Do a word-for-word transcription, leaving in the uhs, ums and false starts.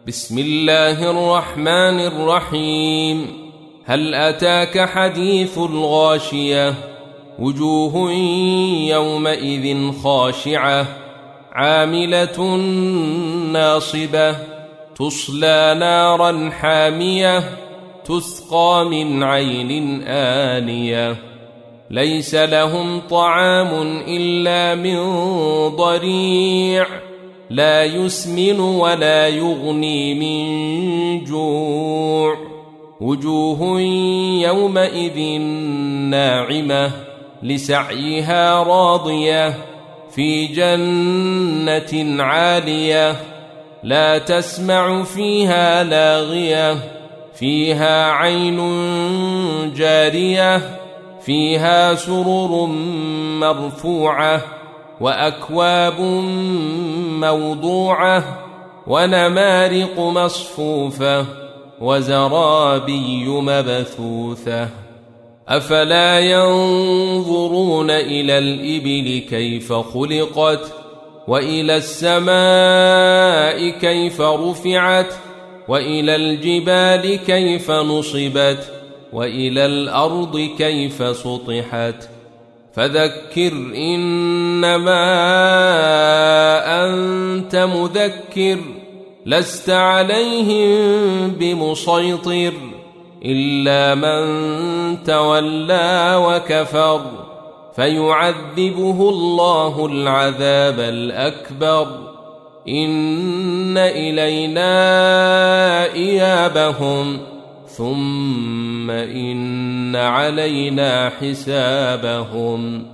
بسم الله الرحمن الرحيم. هل أتاك حديث الغاشية؟ وجوه يومئذ خاشعة عاملة ناصبة تصلى نارا حامية تسقى من عين آنية ليس لهم طعام إلا من ضريع لا يسمن ولا يغني من جوع وجوه يومئذ ناعمة لسعيها راضية في جنة عالية لا تسمع فيها لاغية فيها عين جارية فيها سرر مرفوعة وأكواب موضوعة ونمارق مصفوفة وزرابي مبثوثة أفلا ينظرون إلى الإبل كيف خلقت وإلى السماء كيف رفعت وإلى الجبال كيف نصبت وإلى الأرض كيف سطحت فذكر إنما أنت مذكر لست عليهم بمسيطر إلا من تولى وكفر فيعذبه الله العذاب الأكبر إن إلينا إيابهم ثم إن علينا حسابهم